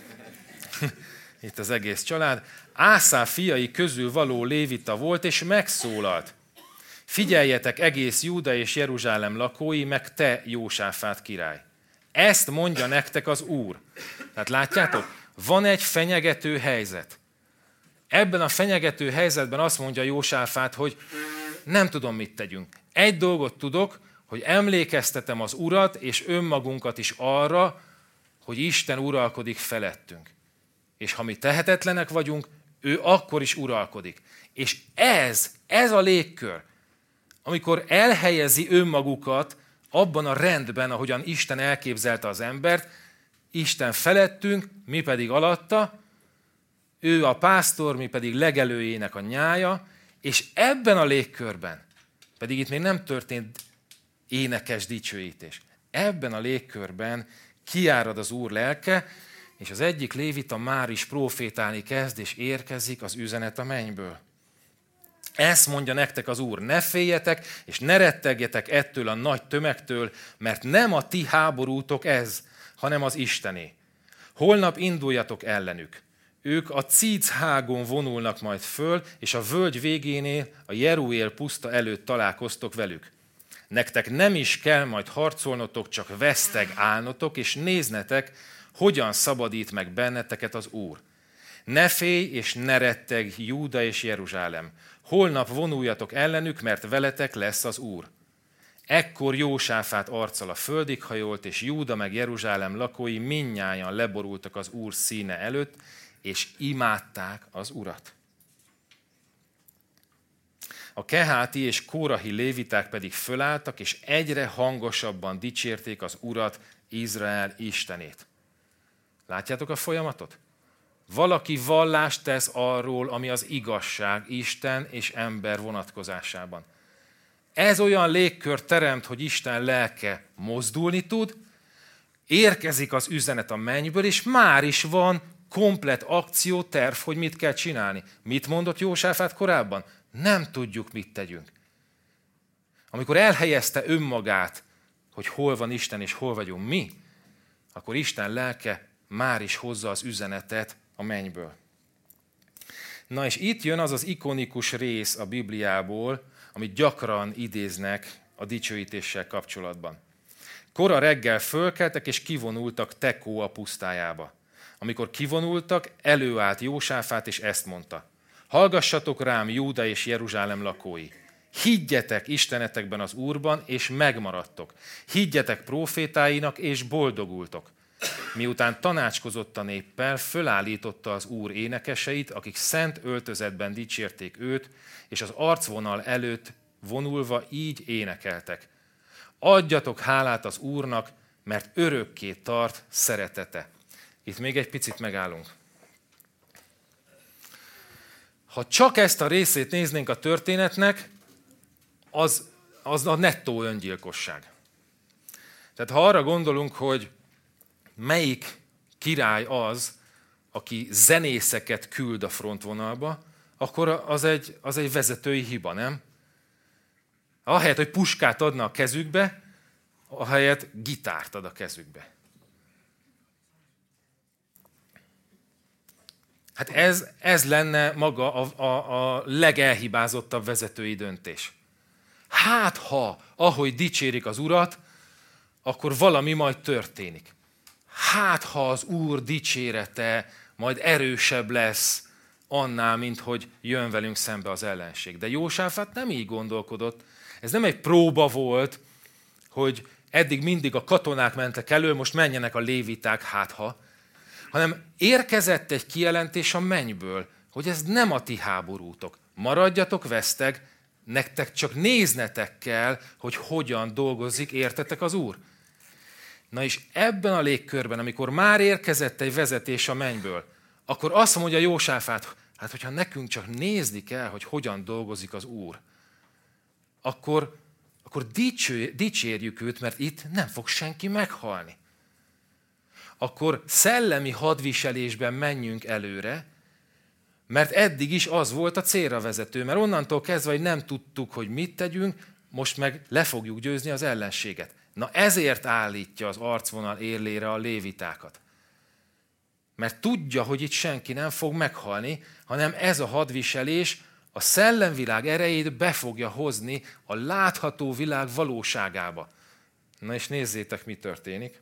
Itt az egész család. Ászáf fiai közül való lévita volt, és megszólalt. Figyeljetek egész Júda és Jeruzsálem lakói, meg te, Jósáfát király. Ezt mondja nektek az Úr. Tehát látjátok, van egy fenyegető helyzet. Ebben a fenyegető helyzetben azt mondja Jósáfát, hogy nem tudom, mit tegyünk. Egy dolgot tudok, hogy emlékeztetem az Urat és önmagunkat is arra, hogy Isten uralkodik felettünk. És ha mi tehetetlenek vagyunk, ő akkor is uralkodik. És ez a légkör, amikor elhelyezi önmagukat abban a rendben, ahogyan Isten elképzelte az embert, Isten felettünk, mi pedig alatta, ő a pásztor, mi pedig legelőjének a nyája, és ebben a légkörben, pedig itt még nem történt énekes dicsőítés, ebben a légkörben kiárad az Úr lelke, és az egyik lévita már is profétálni kezd, és érkezik az üzenet a mennyből. Ezt mondja nektek az Úr, ne féljetek, és ne rettegjetek ettől a nagy tömegtől, mert nem a ti háborútok ez, hanem az Istené. Holnap induljatok ellenük. Ők a Cíc-hágon vonulnak majd föl, és a völgy végénél a Jeruél puszta előtt találkoztok velük. Nektek nem is kell majd harcolnotok, csak veszteg állnotok, és néznetek, hogyan szabadít meg benneteket az Úr. Ne félj és ne retteg, Júda és Jeruzsálem. holnap vonuljatok ellenük, mert veletek lesz az Úr. Ekkor Jósáfát arccal a földig hajolt, és Júda meg Jeruzsálem lakói mindnyájan leborultak az Úr színe előtt, és imádták az Urat. A keháti és kórahi léviták pedig fölálltak, és egyre hangosabban dicsérték az Urat, Izrael Istenét. Látjátok a folyamatot? Valaki vallást tesz arról, ami az igazság Isten és ember vonatkozásában. Ez olyan légkört teremt, hogy Isten lelke mozdulni tud, érkezik az üzenet a mennyből, és már is van komplett akcióterv, hogy mit kell csinálni. Mit mondott Jósáfát korábban? Nem tudjuk, mit tegyünk. Amikor elhelyezte önmagát, hogy hol van Isten és hol vagyunk mi, akkor Isten lelke már is hozza az üzenetet a mennyből. Na és itt jön az az ikonikus rész a Bibliából, amit gyakran idéznek a dicsőítéssel kapcsolatban. Kora reggel fölkeltek és kivonultak Tekó a pusztájába. Amikor kivonultak, előállt Jósáfát és ezt mondta: hallgassatok rám, Júda és Jeruzsálem lakói! Higgyetek istenetekben az Úrban, és megmaradtok. Higgyetek prófétáinak, és boldogultok. Miután tanácskozott a néppel, fölállította az Úr énekeseit, akik szent öltözetben dicsérték őt, és az arcvonal előtt vonulva így énekeltek. Adjatok hálát az Úrnak, mert örökké tart szeretete. Itt még egy picit megállunk. Ha csak ezt a részét néznénk a történetnek, az a nettó öngyilkosság. Tehát ha arra gondolunk, hogy melyik király az, aki zenészeket küld a frontvonalba, akkor az egy vezetői hiba, nem? Ahelyett, hogy puskát adna a kezükbe, ahelyett gitárt ad a kezükbe. Hát ez lenne maga a legelhibázottabb vezetői döntés. Hát ha, ahogy dicsérik az Urat, akkor valami majd történik. Hát ha az Úr dicsérete majd erősebb lesz annál, mint hogy jön velünk szembe az ellenség. De Jósáfát nem így gondolkodott. Ez nem egy próba volt, hogy eddig mindig a katonák mentek elő, most menjenek a léviták, hát ha, hanem érkezett egy kijelentés a mennyből, hogy ez nem a ti háborútok. Maradjatok veszteg, nektek csak néznetek kell, hogy hogyan dolgozik, értetek az Úr. Na és ebben a légkörben, amikor már érkezett egy vezetés a mennyből, akkor azt mondja Jósáfát, hát hogyha nekünk csak nézni kell, hogy hogyan dolgozik az Úr, akkor dicsérjük őt, mert itt nem fog senki meghalni. Akkor szellemi hadviselésben menjünk előre, mert eddig is az volt a célra vezető, mert onnantól kezdve, hogy nem tudtuk, hogy mit tegyünk, most meg le fogjuk győzni az ellenséget. Na ezért állítja az arcvonal érlére a lévitákat. Mert tudja, hogy itt senki nem fog meghalni, hanem ez a hadviselés a szellemvilág erejét be fogja hozni a látható világ valóságába. Na és nézzétek, mi történik.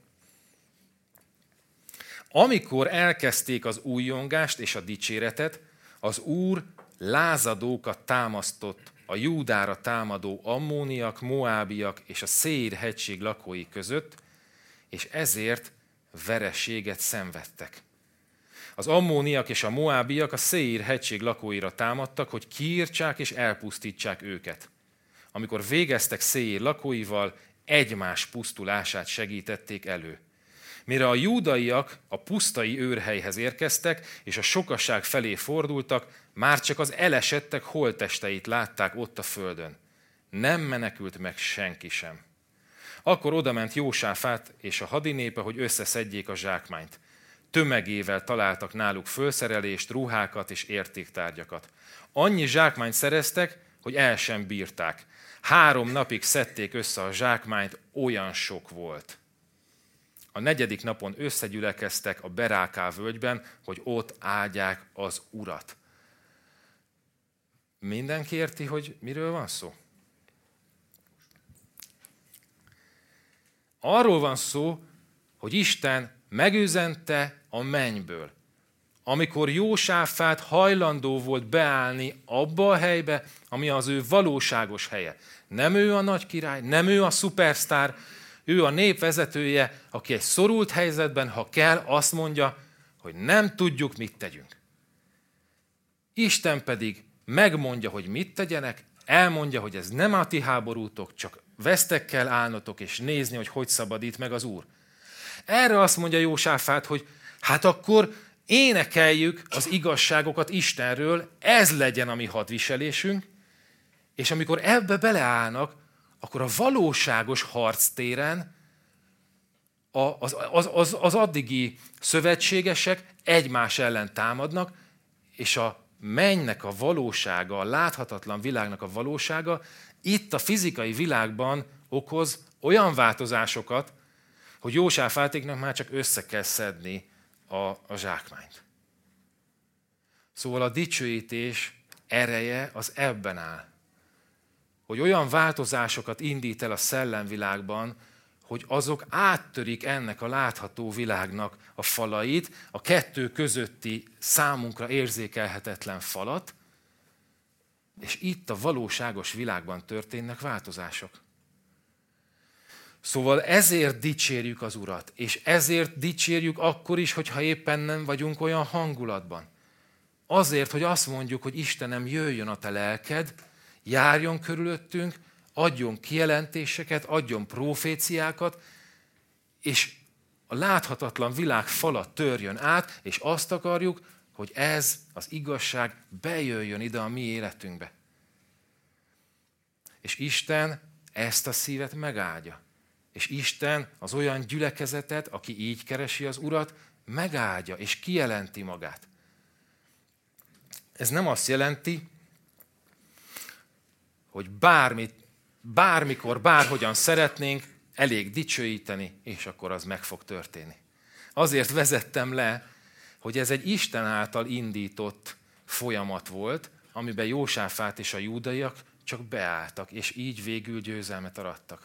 Amikor elkezdték az újjongást és a dicséretet, az Úr lázadókat támasztott a Júdára támadó ammóniak, moábiak és a Széír hegység lakói között, és ezért vereséget szenvedtek. Az ammóniak és a moábiak a Széír hegység lakóira támadtak, hogy kiírtsák és elpusztítsák őket. Amikor végeztek Széír lakóival, egymás pusztulását segítették elő. Mire a júdaiak a pusztai őrhelyhez érkeztek, és a sokaság felé fordultak, már csak az elesettek holttesteit látták ott a földön. Nem menekült meg senki sem. Akkor odament Jósáfát és a hadinépe, hogy összeszedjék a zsákmányt. Tömegével találtak náluk fölszerelést, ruhákat és értéktárgyakat. Annyi zsákmányt szereztek, hogy el sem bírták. 3 napig szedték össze a zsákmányt, olyan sok volt. A 4. napon összegyülekeztek a Beráká völgyben, hogy ott áldják az Urat. Mindenki érti, hogy miről van szó? Arról van szó, hogy Isten megüzente a mennyből. amikor Jósáfát hajlandó volt beállni abba a helybe, ami az ő valóságos helye. Nem ő a nagy király, nem ő a szupersztár, ő a nép vezetője, aki egy szorult helyzetben, ha kell, azt mondja, hogy nem tudjuk, mit tegyünk. Isten pedig megmondja, hogy mit tegyenek, elmondja, hogy ez nem a ti háborútok, csak vesztek kell állnotok, és nézni, hogy hogy szabadít meg az Úr. Erre azt mondja Jósáfát, hogy hát akkor énekeljük az igazságokat Istenről, ez legyen a mi hadviselésünk, és amikor ebbe beleállnak, akkor a valóságos harctéren az addigi szövetségesek egymás ellen támadnak, és a mennynek a valósága, a láthatatlan világnak a valósága itt a fizikai világban okoz olyan változásokat, hogy Jósáfátéknak már csak össze kell szedni a zsákmányt. Szóval a dicsőítés ereje az ebben áll, hogy olyan változásokat indít el a szellemvilágban, hogy azok áttörik ennek a látható világnak a falait, a kettő közötti számunkra érzékelhetetlen falat, és itt a valóságos világban történnek változások. Szóval ezért dicsérjük az Urat, és ezért dicsérjük akkor is, hogyha éppen nem vagyunk olyan hangulatban. Azért, hogy azt mondjuk, hogy Istenem, jöjjön a te lelked, járjon körülöttünk, adjon kijelentéseket, adjon proféciákat, és a láthatatlan világ fala törjön át, és azt akarjuk, hogy ez az igazság bejöjjön ide a mi életünkbe. És Isten ezt a szívet megáldja. És Isten az olyan gyülekezetet, aki így keresi az Urat, megáldja és kijelenti magát. Ez nem azt jelenti, hogy bármikor, bárhogyan szeretnénk, elég dicsőíteni, és akkor az meg fog történni. Azért vezettem le, hogy ez egy Isten által indított folyamat volt, amiben Jósáfát és a júdaiak csak beálltak, és így végül győzelmet arattak.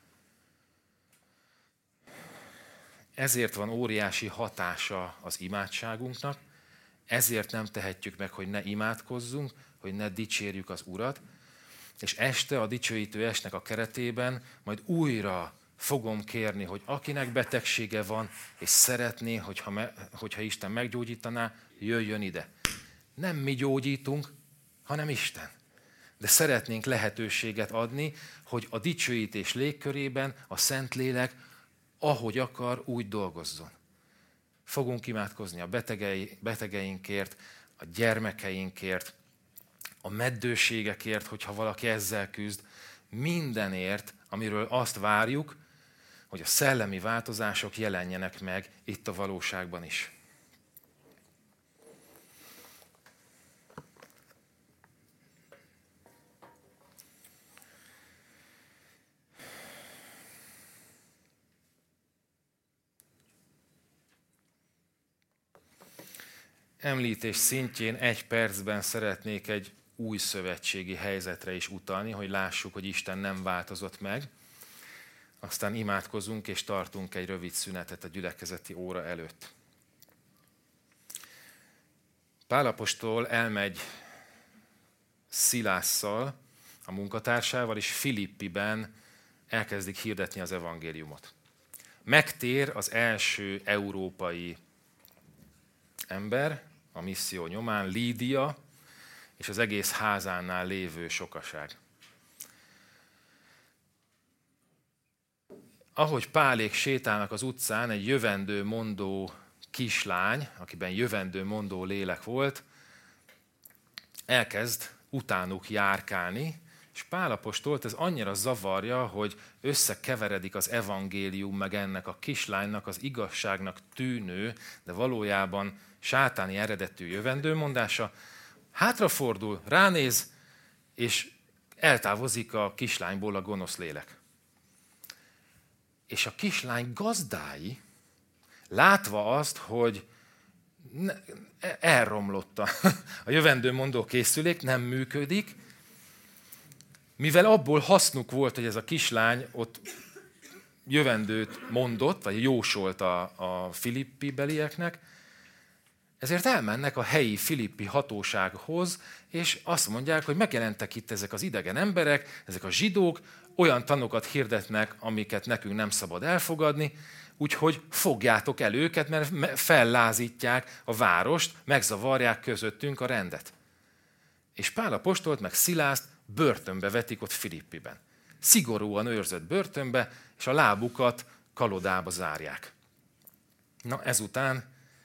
Ezért van óriási hatása az imádságunknak, ezért nem tehetjük meg, hogy ne imádkozzunk, hogy ne dicsérjük az Urat, és este a dicsőítő estnek a keretében majd újra fogom kérni, hogy akinek betegsége van, és szeretné, hogyha Isten meggyógyítaná, jöjjön ide. Nem mi gyógyítunk, hanem Isten. De szeretnénk lehetőséget adni, hogy a dicsőítés légkörében a Szentlélek ahogy akar, úgy dolgozzon. Fogunk imádkozni a betegeinkért, a gyermekeinkért, a meddőségekért, hogyha valaki ezzel küzd, mindenért, amiről azt várjuk, hogy a szellemi változások jelenjenek meg itt a valóságban is. Említés szintjén 1 percben szeretnék egy új szövetségi helyzetre is utalni, hogy lássuk, hogy Isten nem változott meg. Aztán imádkozunk és tartunk egy rövid szünetet a gyülekezeti óra előtt. Pál apostol elmegy Szilásszal, a munkatársával, és Filippiben elkezdik hirdetni az evangéliumot. Megtér az első európai ember a misszió nyomán, Lídia, és az egész házánál lévő sokaság. Ahogy Pálék sétálnak az utcán, egy jövendő mondó kislány, akiben jövendő mondó lélek volt, elkezd utánuk járkálni, és Pál apostolt ez annyira zavarja, hogy összekeveredik az evangélium meg ennek a kislánynak az igazságnak tűnő, de valójában sátáni eredetű jövendőmondása, hátrafordul, ránéz, és eltávozik a kislányból a gonosz lélek. És a kislány gazdái, látva azt, hogy elromlott a jövendőmondó készülék, nem működik, mivel abból hasznuk volt, hogy ez a kislány ott jövendőt mondott, vagy jósolt a Filippi belieknek, Ezért elmennek a helyi filippi hatósághoz, és azt mondják, hogy megjelentek itt ezek az idegen emberek, ezek a zsidók, olyan tanokat hirdetnek, amiket nekünk nem szabad elfogadni, úgyhogy fogjátok el őket, mert fellázítják a várost, megzavarják közöttünk a rendet. És Pál apostolt meg Szilászt börtönbe vetik ott Filippiben. Szigorúan őrzött börtönbe, és a lábukat kalodába zárják. Na ezután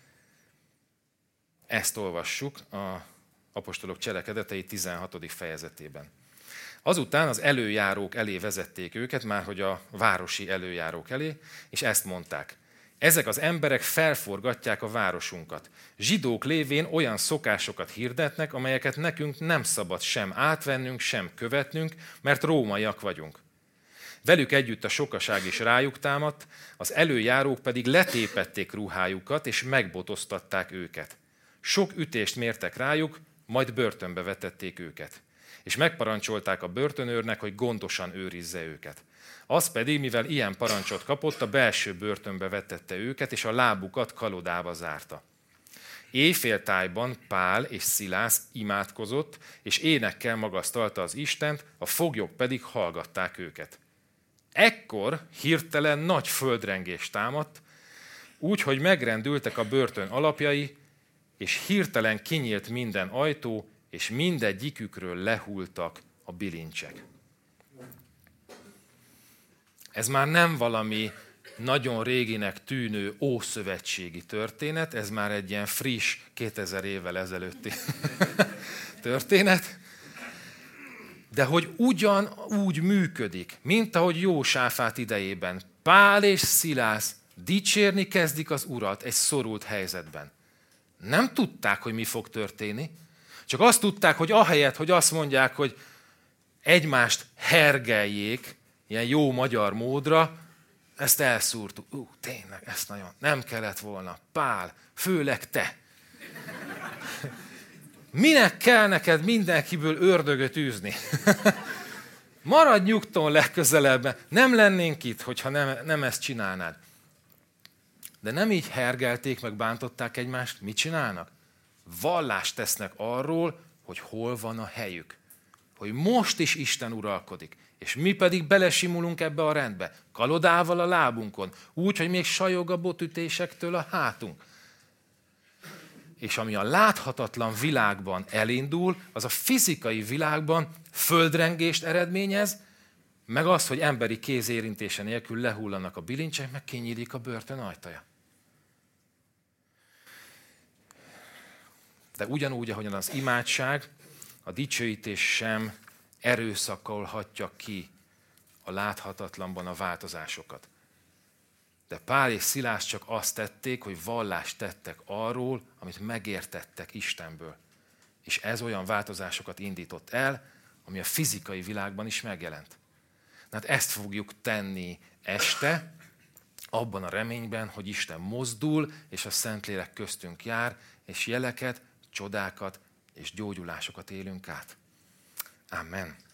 ezt olvassuk a apostolok cselekedetei 16. fejezetében. Azután az előjárók elé vezették őket, márhogy a városi előjárók elé, és ezt mondták. Ezek az emberek felforgatják a városunkat. Zsidók lévén olyan szokásokat hirdetnek, amelyeket nekünk nem szabad sem átvennünk, sem követnünk, mert rómaiak vagyunk. Velük együtt a sokaság is rájuk támadt, az előjárók pedig letépették ruhájukat, és megbotoztatták őket. Sok ütést mértek rájuk, majd börtönbe vetették őket. És megparancsolták a börtönőrnek, hogy gondosan őrizze őket. Az pedig, mivel ilyen parancsot kapott, a belső börtönbe vetette őket, és a lábukat kalodába zárta. Éjféltájban Pál és Szilász imádkozott, és énekkel magasztalta az Istent, a foglyok pedig hallgatták őket. Ekkor hirtelen nagy földrengés támadt, úgy, hogy megrendültek a börtön alapjai, és hirtelen kinyílt minden ajtó, és mindegyikükről lehultak a bilincsek. Ez már nem valami nagyon réginek tűnő ószövetségi történet, ez már egy ilyen friss, 2000 évvel ezelőtti történet, de hogy ugyanúgy működik, mint ahogy Jósáfát idejében Pál és Szilász dicsérni kezdik az Urat egy szorult helyzetben. Nem tudták, hogy mi fog történni, csak azt tudták, hogy ahelyett, hogy azt mondják, hogy egymást hergeljék, ilyen jó magyar módra, ezt elszúrtuk. Tényleg, ezt nagyon nem kellett volna. Pál, főleg te. Minek kell neked mindenkiből ördögöt űzni? Maradj nyugton legközelebb, nem lennénk itt, hogyha nem ezt csinálnád. De nem így hergelték, meg bántották egymást, mit csinálnak? Vallást tesznek arról, hogy hol van a helyük. Hogy most is Isten uralkodik. És mi pedig belesimulunk ebbe a rendbe. Kalodával a lábunkon. Úgy, hogy még sajog a botütésektől a hátunk. És ami a láthatatlan világban elindul, az a fizikai világban földrengést eredményez, meg az, hogy emberi kéz érintése nélkül lehullanak a bilincsek, meg kinyílik a börtön ajtaja. De ugyanúgy, ahogyan az imádság, a dicsőítés sem erőszakolhatja ki a láthatatlanban a változásokat. De Pál és Szilász csak azt tették, hogy vallást tettek arról, amit megértettek Istenből. És ez olyan változásokat indított el, ami a fizikai világban is megjelent. Hát ezt fogjuk tenni este, abban a reményben, hogy Isten mozdul, és a Szentlélek köztünk jár, és jeleket, csodákat és gyógyulásokat élünk át. Amen.